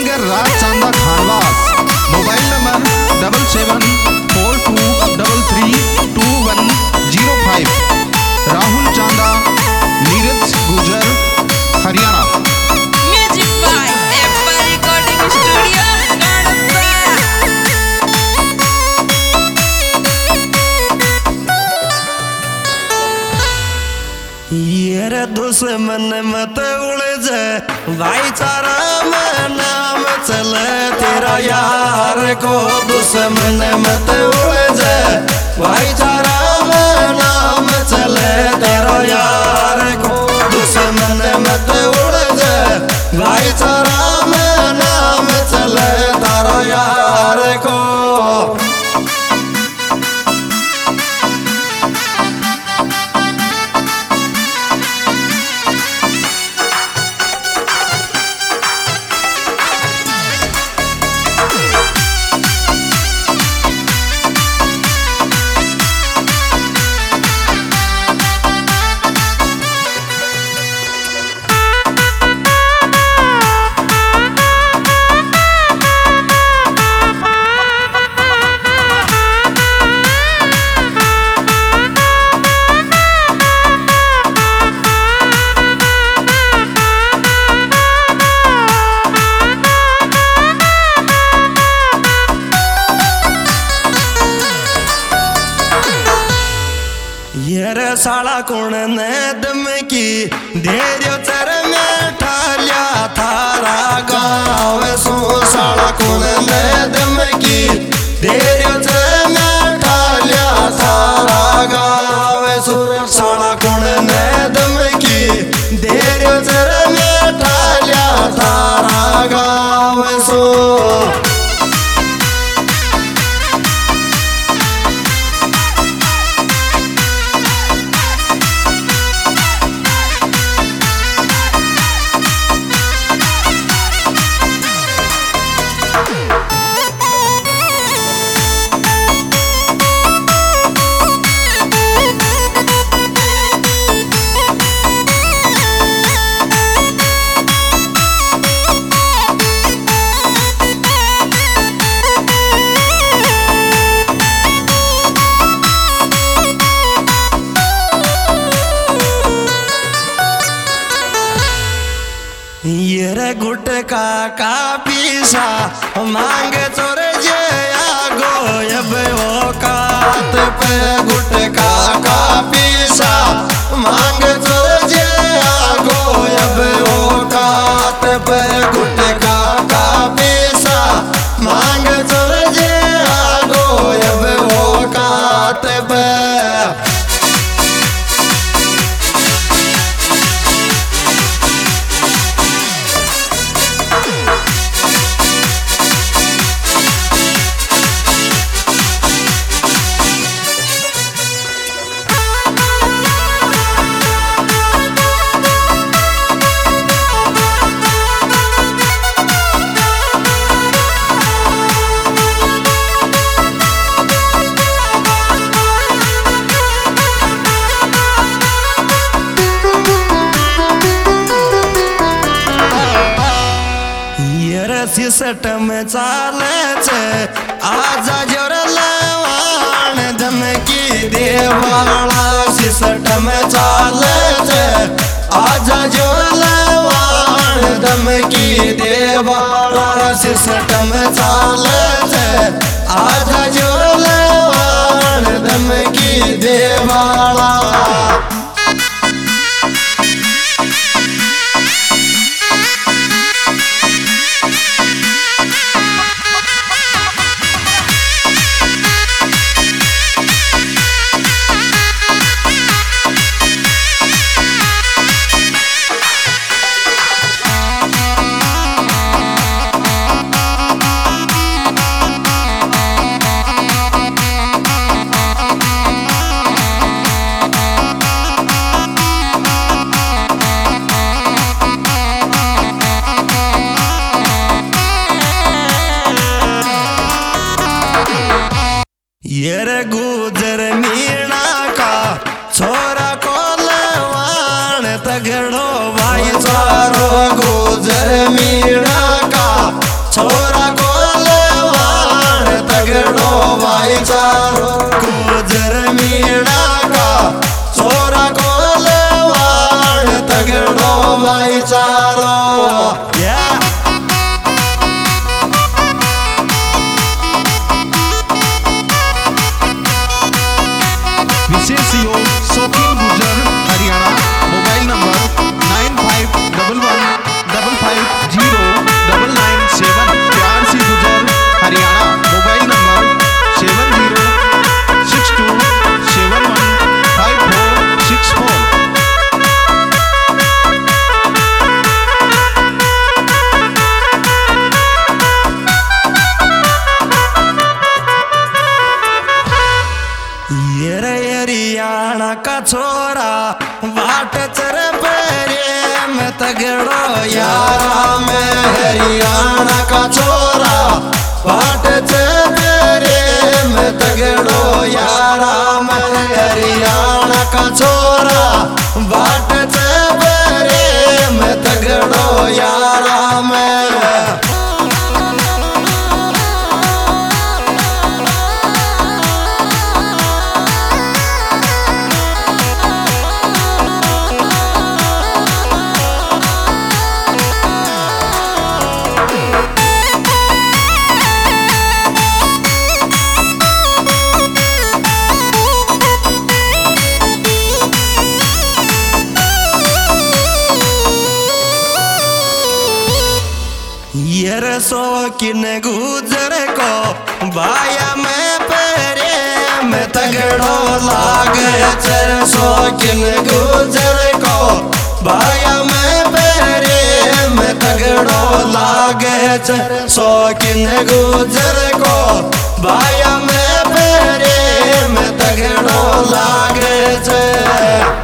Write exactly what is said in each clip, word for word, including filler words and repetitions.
Singer Raj Chanda Khanwas. Mobile number double seven four two double three two one zero five. Rahul Chanda, Neeraj Gujar, Haryana. Music by Apple recording studio Ganpa. ये दुश्मन मत उलझ भाईचारा में नाम चले तेरा यार को। दुश्मन मत उलझ भाईचारा में नाम चले तेरा यार को। दुश्मन मत उलझ भाईचारा में नाम चले तेरा यार को। ये साला कौन ने दम की धैर्य चर में ठालिया थारा गाँव सो। साला कौन ने दम की धैर्य चर में ठालिया थारा गाँव सो। साला कौन ने दम की धैर्य चर में ठालिया थारा गाँव सो। ये गुटका का पीसा मांग चोर जे आगो अब औकात पे। गुटका का पीसा मांग चोर जे आगो अब औकात पे। गुटका का पीसा मांग चोर जे आगो अब औकात पे। सिस्टम चाले आजा जोर लवाण धमकी देवाला। सिस्टम चाले आजा जोर लवाण धमकी देवाला। सिस्टम चाले आजा जोर लवाण धमकी देवाला। ये गुजर मीणा का छोरा कोलवान तगड़ो भाईचारो। गुजर मीणा का का छोरा बाट चर प्रेम तगड़ो यारा में हरियाणा का छोरा बाट चर प्रेम तगड़ो यारा में हरियाणा का छोरा बाट चर प्रेम तगड़ो यारा में सो किन गुजर को बाया में प्रेम तगड़ो लागे चर सो किन गुजर को बाया में प्रेम तगड़ो लागे चर सो किन गुजर को बाया में प्रेम तगड़ो लागे चर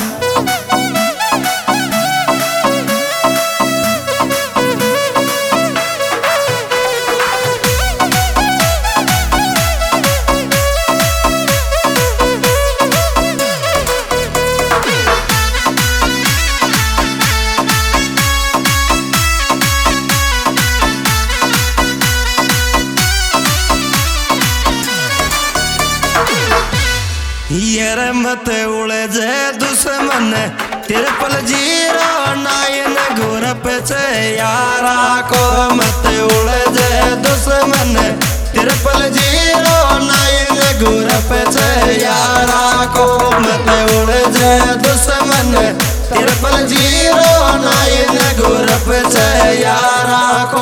यर मत उलझे दुश्मन तिरपल जीरो नायन गुरप से यारा को मत उलझे दुश्मन तिरपल जीरो नायन गुरप से यारा को मत उलझे दुश्मन तिरपल जीरो नायन गुरप से यारा को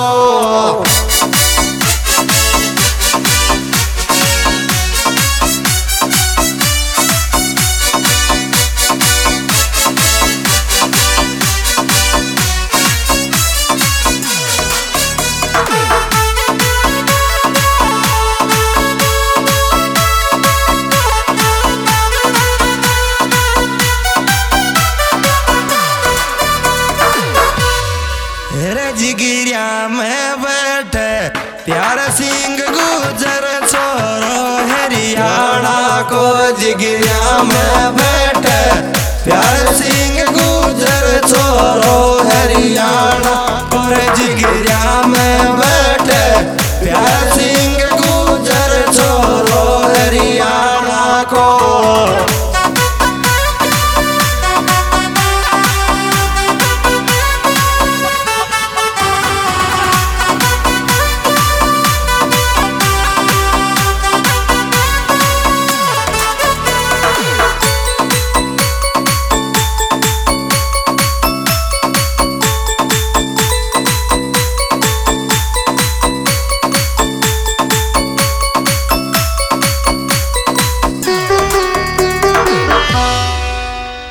जिगिरिया में बैठे प्यार सिंह गुजर छोरो हरियाणा को जिगिरिया में बैठे प्यार